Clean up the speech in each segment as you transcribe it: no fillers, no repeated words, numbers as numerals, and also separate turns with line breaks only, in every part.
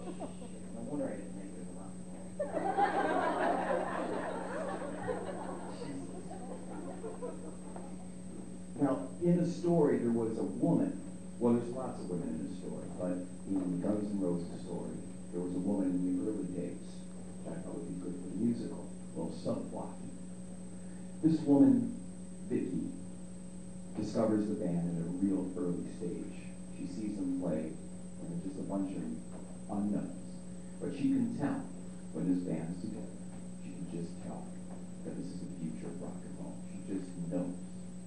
No wonder I didn't make it a lot. Now, in the story, there was a woman. Well, there's lots of women in the story, but in Guns N' Roses' story, there was a woman in the early days, which I thought would be good for the musical, a little subplot. This woman, Vicky, discovers the band at a real early stage. She sees them play, and there's just a bunch of unknowns. But she can tell when this band's together. She can just tell that this is the future of rock and roll. She just knows.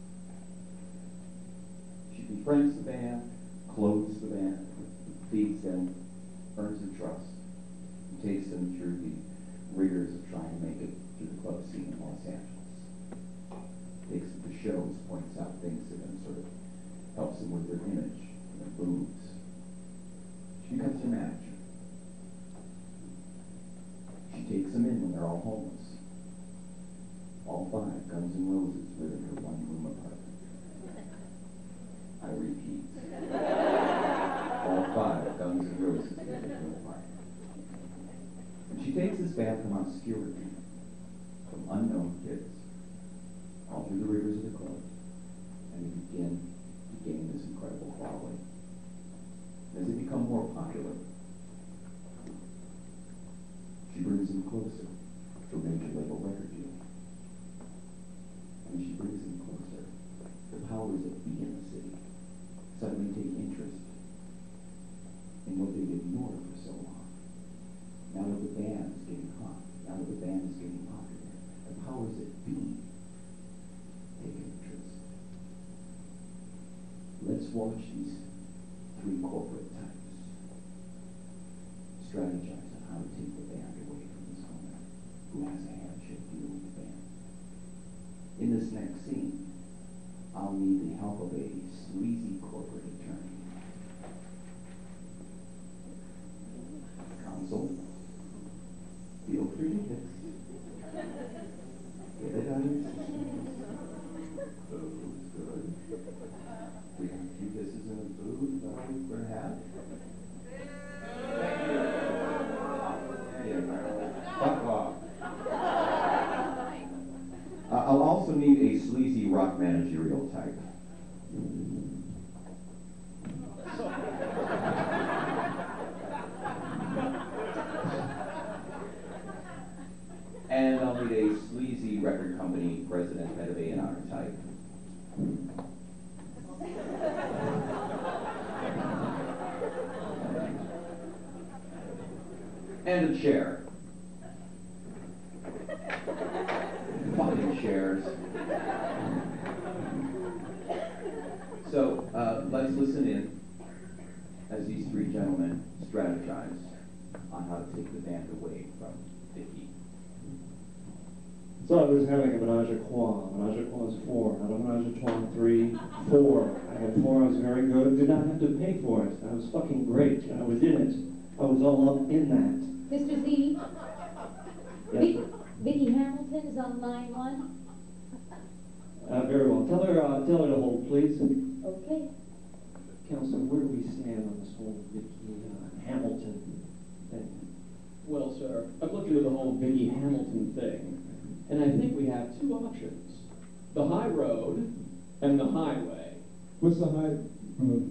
She befriends the band, clothes the band, feeds them, earns their trust, and takes them through the rigors of trying to make it through the club scene in Los Angeles. Takes them to shows, points out things to them, sort of helps them with their image and their moves. She becomes their manager. She takes them in when they're all homeless. All five Guns N' Roses live in her one-room apartment. I repeat. All five Guns N' Roses live in her apartment. And she takes this band from obscurity, from unknown kids, all through the rigors of the club, and they begin to gain this incredible following. As they become more popular, she brings them closer to a major label record deal. And as she brings them closer, the powers that be in the city suddenly take interest in what they've ignored for so long. Now that the band is getting hot, now that the band is getting popular, the powers that be take interest. Let's watch these three corporate types strategize on how to take the band away from this owner who has a handshake deal with the band. In this next scene, I'll need the help of a sleazy corporate attorney. Counsel, feel free to kiss. Get it out of your system. Food's good. We have a few kisses in the food. Is that all we're going to have? Thank you. Yeah, fuck off. I'll also need a sleazy rock managerial type. And I'll need a sleazy record company president, head of A&R type. And a chair. Fucking chairs. So let's listen in as these three gentlemen strategize on how to take the band away from Vicky.
So I was having a menage a trois. Menage a trois is 4, not a menage a trois 3, 4. I had 4, I was very good, did not have to pay for it. I was fucking great, I was in it. I was all up in that.
Mr. Z,
Yes,
Vicky Hamilton is on line 1.
very well. Tell her to hold, please.
Okay.
Counselor, where do we stand on this whole Vicky Hamilton thing?
Well, sir, I've looked into the whole Vicky Hamilton thing, and I think we have 2 options. The high road and the highway.
What's the high road?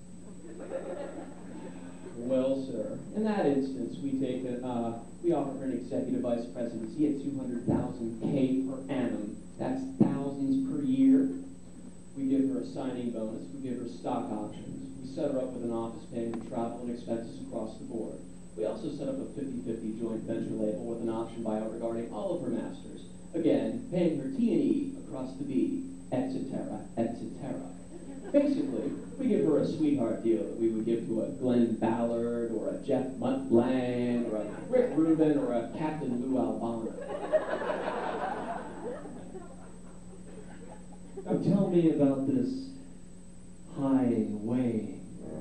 Well, sir, in that instance, we offer her an executive vice presidency at $200,000 per annum. That's thousands per year. We give her a signing bonus. We give her stock options. We set her up with an office paying for travel and expenses across the board. We also set up a 50-50 joint venture label with an option buyout regarding all of her masters. Again, paying her T&E across the B, etc., etc. Basically, we give her a sweetheart deal that we would give to a Glenn Ballard or a Jeff Muntland or a Rick Rubin or a Captain Lou Albano.
Now tell me about this highway.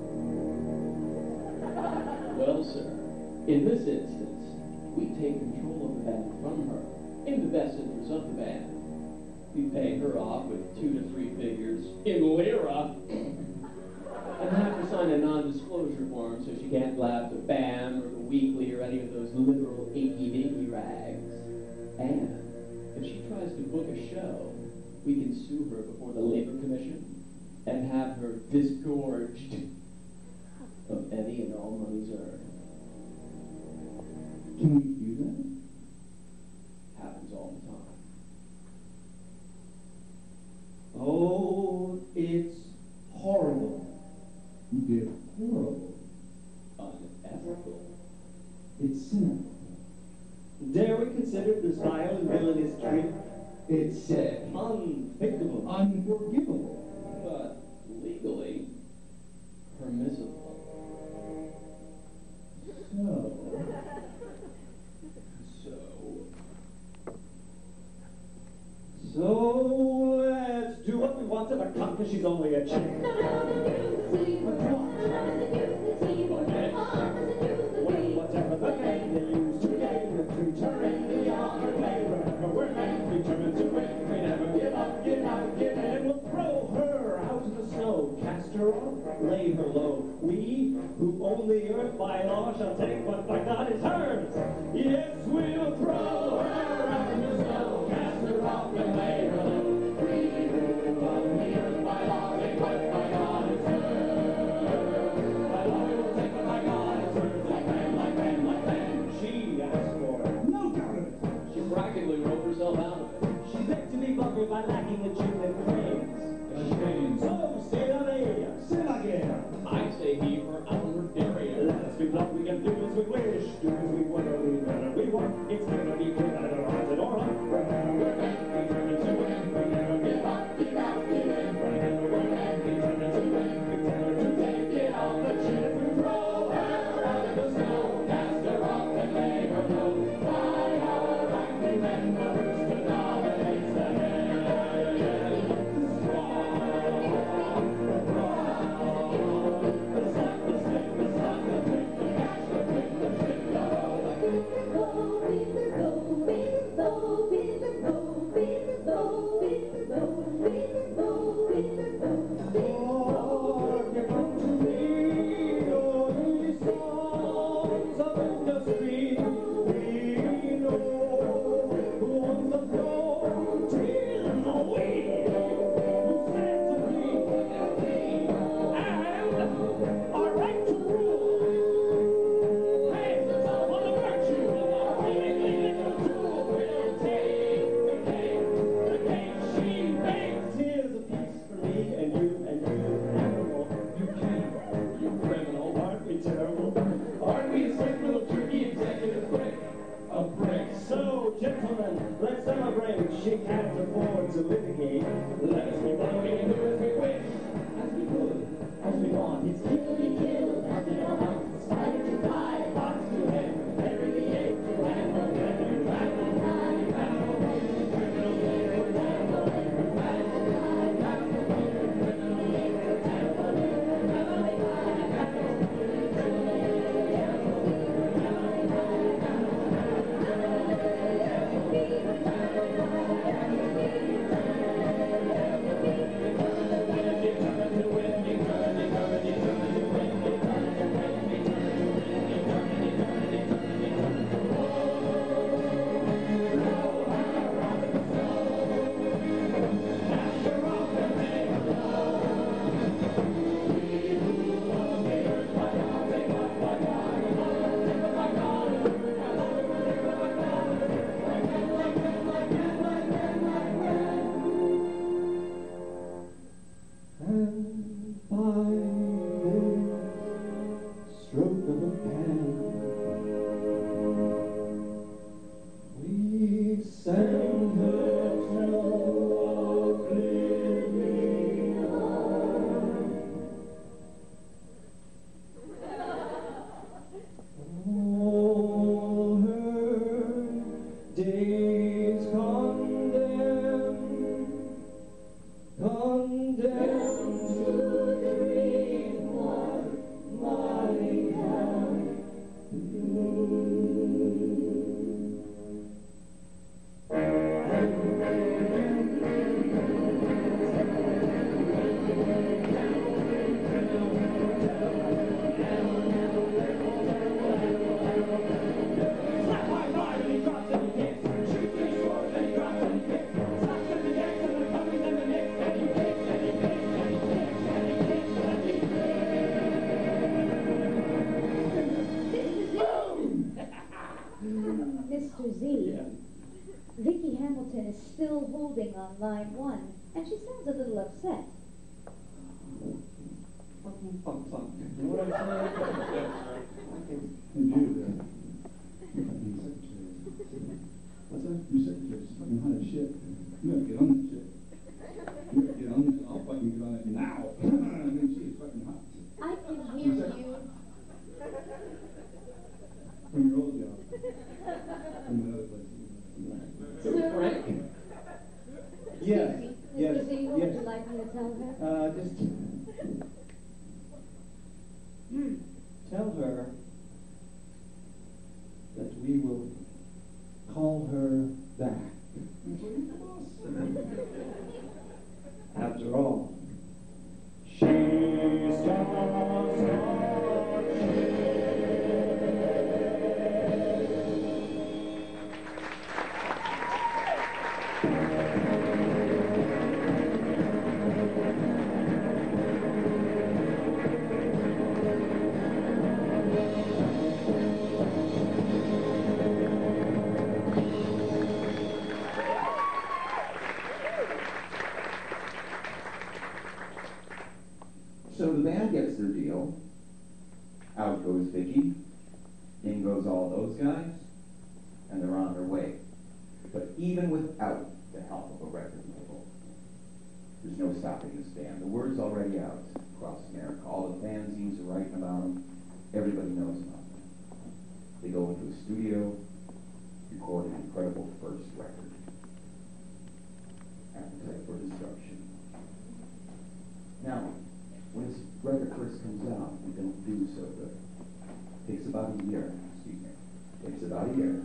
Well, sir, in this instance, we take control of the band from her in the best interest of the band. We pay her off with 2 to 3 figures in lira. And have her sign a non-disclosure form so she can't blab the BAM or the Weekly or any of those liberal inky-dinky rags. And if she tries to book a show, we can sue her before the Labor Commission and have her disgorged of any and all monies earned.
Can we do that?
Happens all the time.
Oh, it's horrible.
They're horrible.
Unethical.
It's cynical.
Dare we consider this vile and villainous trick
It's sick.
unthinkable?
Unforgivable.
But legally permissible.
So,
So let's do what we want to the cunt, cause she's only a chick. Whatever the game they use to gain the creature in the arm of labor, we're men determined to win. We never give up, give out, give in. We'll throw her out of the snow, cast her off, lay her low. We, who own the earth by law, shall take what by God is hers. Yes, we'll throw her out of the snow, cast her off and lay her low. We who own the earth by law, take what by God is hers. By law we will take what by God is hers. Like men, like men, like men. She asked for it.
no doubt of it.
She practically wrote herself out of it.
She begged to be vulgar by lacking achievement claims. So, say la vie.
Say la guerre.
I say he for outward barrier.
Let us be blunt, we can do as we wish, do as we want, or we better we want. It's gonna be good, either hearted or up. We're men determined to win, we never give up, give out, give in. We're men determined to win, we tell her to take it off the chin. If we throw her out of the snow, cast her off and lay her low. By our acting men, the rooster dominates the hen. Let's celebrate. She can't afford to litigate. Let us be one, we can do as we wish, as we could, as we want. It's kill to be killed, as we know how. Spider to die, box to head, bury the ape to handle. When you rattle, die, rattle, criminal labor, tamper, rattle, die, rattle, criminal labor, tamper, rattle, die, rattle, criminal labor, tamper,
Mr. Z,
Yeah.
Vicky Hamilton is still holding on line 1, and she sounds a little upset.
Fucking funk funk. You know what I'm saying?
Hey, dude, your fucking secretary. What's that? Your secretary's fucking hot as shit. You gotta get on that shit. You gotta get on it. I'll fucking get on it now. I mean, she is fucking hot.
I can hear you.
From your old job. From the other place.
Sir,
Frank?
Yes,
excuse me,
yes,
Mr. Z, what
yes.
would you like me to tell her?
Just tell her that we will call her back. After all, she's just
So the band gets their deal. Out goes Vicky. In goes all those guys. And they're on their way. But even without the help of a record label, there's no stopping this band. The word's already out across America. All the fanzines are writing about them. Everybody knows about them. They go into a studio, record an incredible first record. Appetite for Destruction. Now, when this record first comes out, we don't do so good. Takes about a year, excuse me. Takes about a year.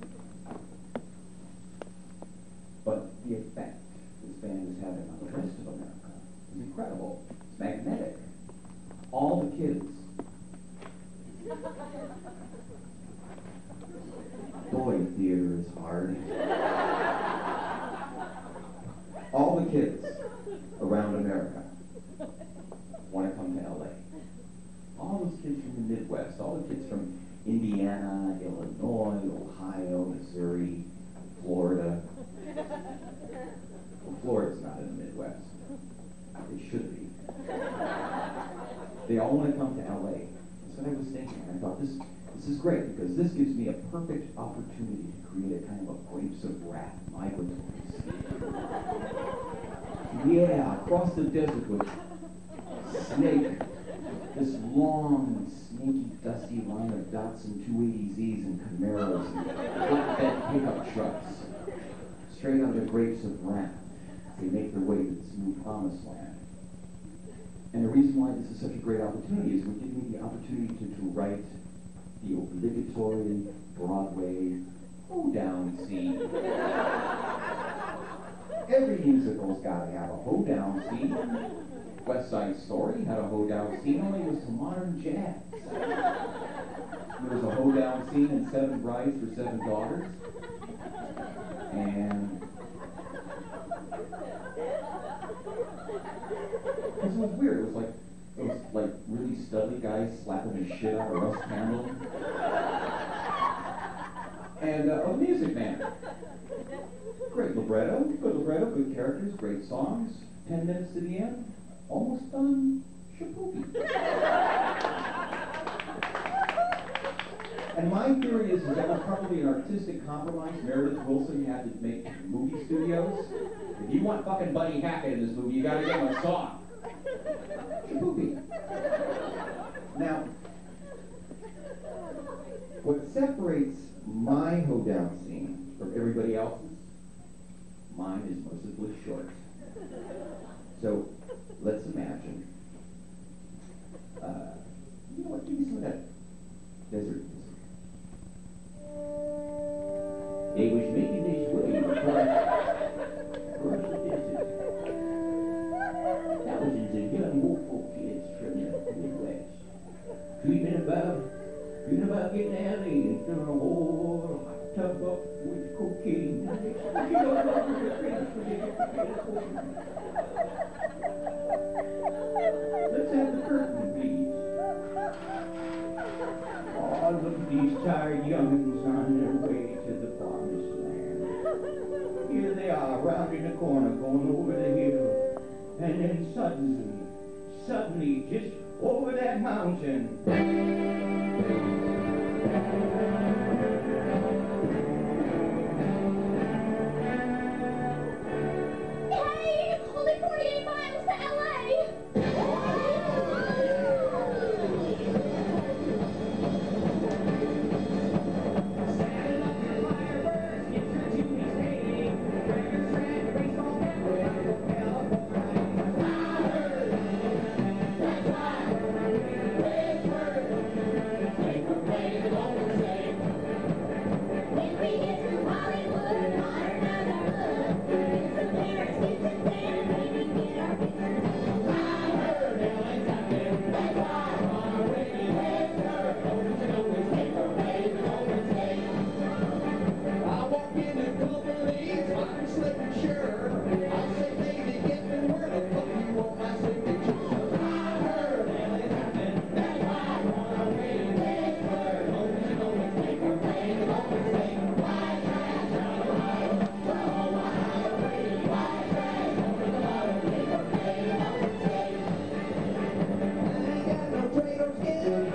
But the effect this band is having on the rest of America is incredible. It's magnetic. All the kids. Boy, theater is hard. All the kids around America want to come to LA. All those kids from the Midwest, all the kids from Indiana, Illinois, Ohio, Missouri, Florida. Well, Florida's not in the Midwest. It should be. They all want to come to LA. That's what I was thinking. I thought this is great because this gives me a perfect opportunity to create a kind of a Grapes of Wrath migratory scene. Yeah, across the desert with Snake, this long, snaky, dusty line of Datsun 280Zs and Camaros and flatbed pickup trucks, straight out of the Grapes of Wrath. They make their way to this new promised land. And the reason why this is such a great opportunity is we're giving me the opportunity to write the obligatory Broadway hoedown scene. Every musical's got to have a hoedown scene. West Side Story had a hoedown scene, only it was to modern jazz. There was a hoedown scene in Seven Brides for Seven Daughters. And it was weird. It was like really studly guys slapping the shit out of Russ Campbell. And a music man. Great libretto, good characters, great songs. 10 minutes to the end, almost done. Shapoopy. And my theory is that was probably an artistic compromise Meredith Willson had to make to movie studios. If you want fucking Buddy Hackett in this movie, you gotta give him a song. Shapoopy. Now, what separates my hoedown scene from everybody else's, mine is mercifully short. So, let's imagine, you know what, give me some of that desert music. They was making this way across the desert. Thousands of young hopeful kids from the Midwest dreaming about getting out of here and filling a whole hot tub up with cocaine. Let's have the curtain, please. Oh,
all of these tired young'uns on their way to the promised land. Here they are, round in the corner, going over the hill. And then suddenly, just over that mountain,
Hey, only 48 miles to LA. When we get to Hollywood, modern as our hood, some parents teach us and maybe get our pictures. I heard LA's happening, that's why I'm on our way to Western. Don't always take a wave and always stay.
I walk in a couple lanes, I'm slipping sure. I'll say, baby, get me where the fuck you want my signature. I heard LA's happening, that's why I'm on our way to Western. Don't always take a wave and always stay. White trash, Ohio, oh, Ohio, pretty white trash. Over the bottom, take a wave and always stay. I ain't got no trade or skin.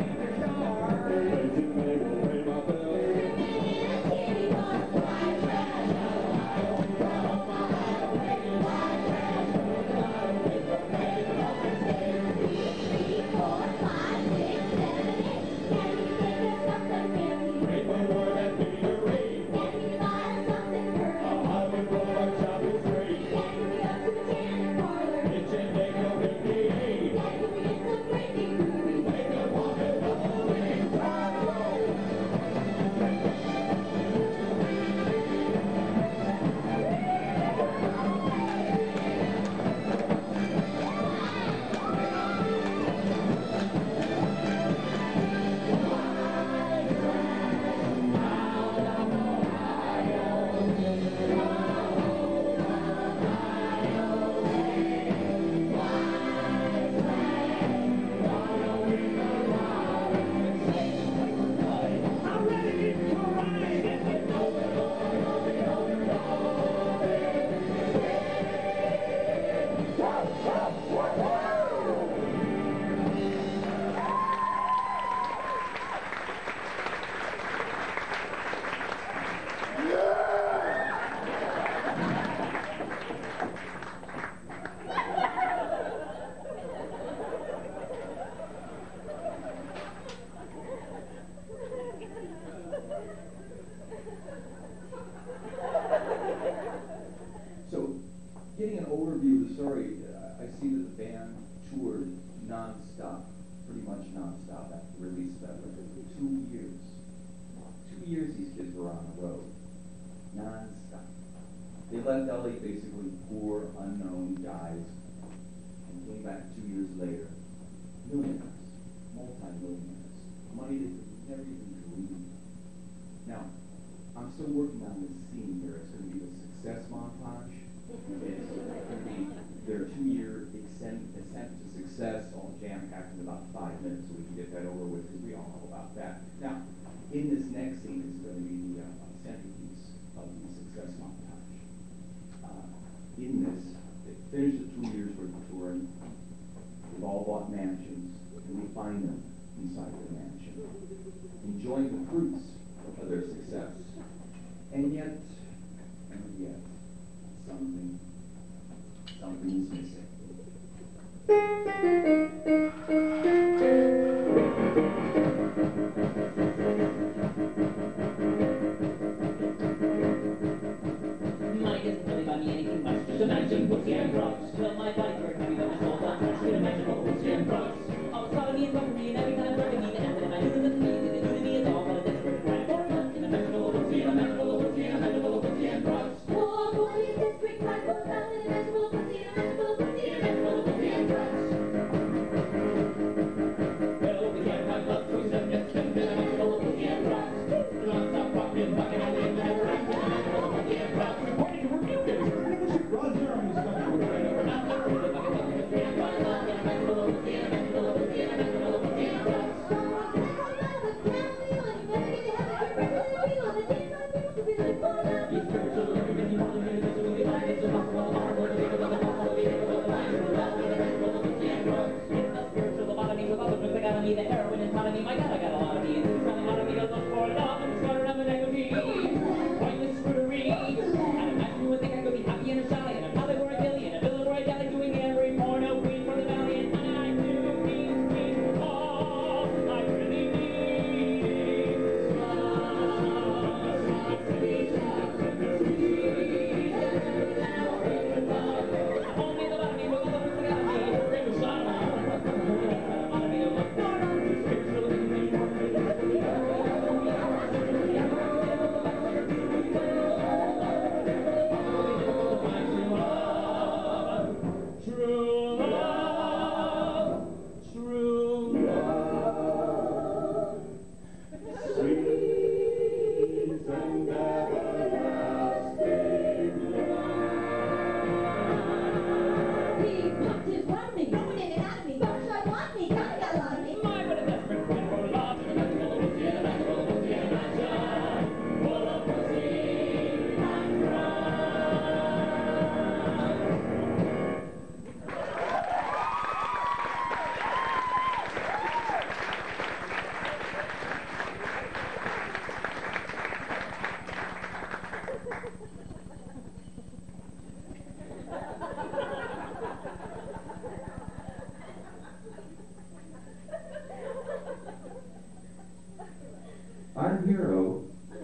So, getting an overview of the story, I see that the band toured non-stop, pretty much non-stop after the release of that record for 2 years. 2 years these kids were on the road, non-stop. They left LA basically poor, unknown guys, and came back 2 years later, millionaires, multi-millionaires, money they could never even dream. Now, I'm still working on this scene here. It's going to be the success montage. It's going to be their 2-year ascent to success, all jam-packed in about 5 minutes, so we can get that over with, because we all know about that. Now, in this next scene is going to be the centerpiece of the success montage. In this, they finish the 2 years worth of touring. They've all bought mansions, and we find them inside their mansion, enjoying the fruits of their success. And yet, something is missing.
Money doesn't really buy me anything much. Just imagine pussy and drugs. Fill my body for every time I soul down. Just imagine pussy and drugs. All the thought of me and fucking me, and every time fucking me, the everything I do to me, they do to me is all but a desperate crime. In a magical pussy, in a magical pussy, in a magical pussy and drugs.
Oh, boy, it's desperate crime, both out in a magical pussy, in a magical pussy, in a magical pussy and drugs.
hero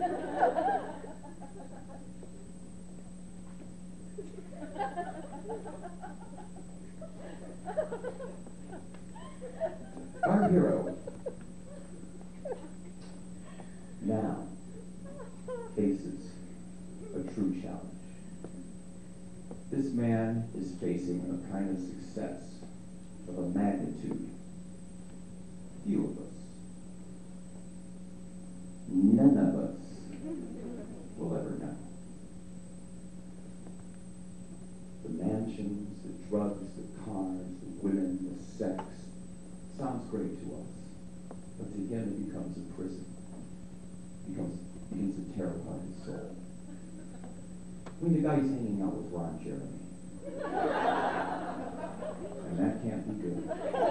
our hero now faces a true challenge. This man is facing a kind of success of a magnitude few of us, none of us will ever know. The mansions, the drugs, the cars, the women, the sex sounds great to us, but together becomes a prison, begins to tear apart his soul. I mean, the guy's hanging out with Ron Jeremy. And that can't be good.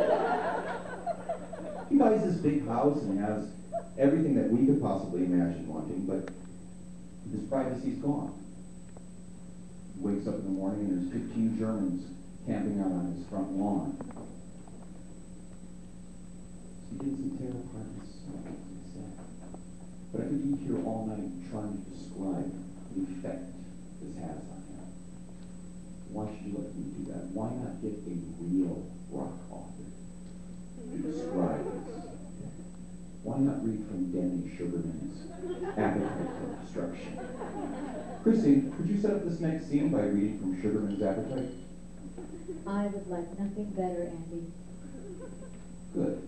He buys this big house and has everything that we could possibly imagine wanting, but his privacy's gone. He wakes up in the morning and there's 15 Germans camping out on his front lawn. He begins to tear apart his soul. It's sad. But I could be here all night trying to describe the effect this has on him. Why should you let me do that? Why not get a real rock author to describe this? Why not read from Danny Sugarman's Appetite for Destruction? Chrissy, could you set up this next scene by reading from Sugarman's Appetite?
I would like nothing better, Andy.
Good.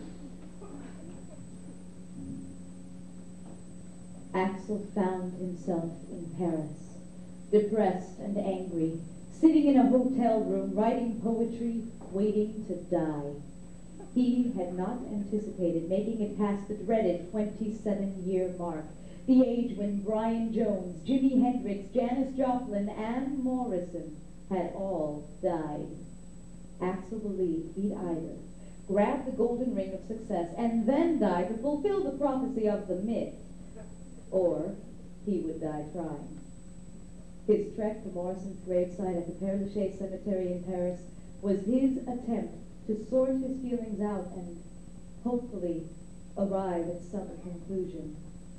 Axel found himself in Paris, depressed and angry, sitting in a hotel room, writing poetry, waiting to die. He had not anticipated making it past the dreaded 27-year mark, the age when Brian Jones, Jimi Hendrix, Janis Joplin, and Morrison had all died. Axel believed he'd either grab the golden ring of success and then die to fulfill the prophecy of the myth, or he would die trying. His trek to Morrison's gravesite at the Père Lachaise Cemetery in Paris was his attempt to sort his feelings out and hopefully arrive at some conclusion.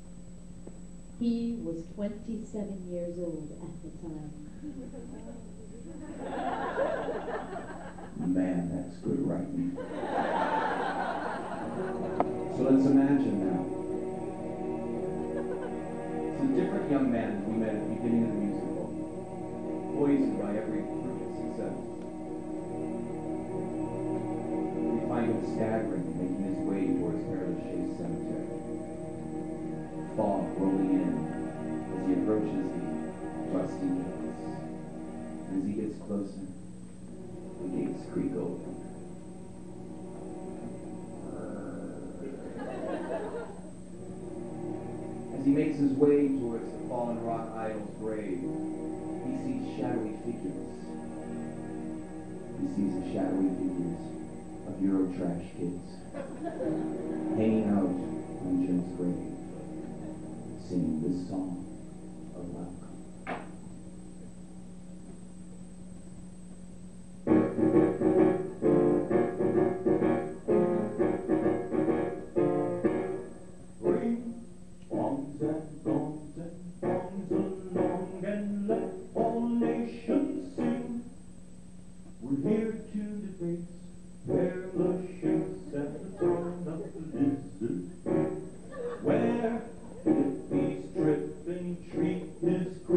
He was 27 years old at the time.
Man, that's good writing. So let's imagine now. It's a different young man we met at the beginning of the musical, poisoned by every fruit of success. We find him staggering, making his way towards Père Lachaise Cemetery. Fog rolling in as he approaches the rusty gates. As he gets closer, the gates creak open. As he makes his way towards the fallen rock idol's grave, he sees shadowy figures. He sees the shadowy figures of Eurotrash kids hanging out on Jim's grave, singing this song of welcome.
Where if we strip and treat his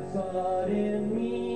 sudden meaning.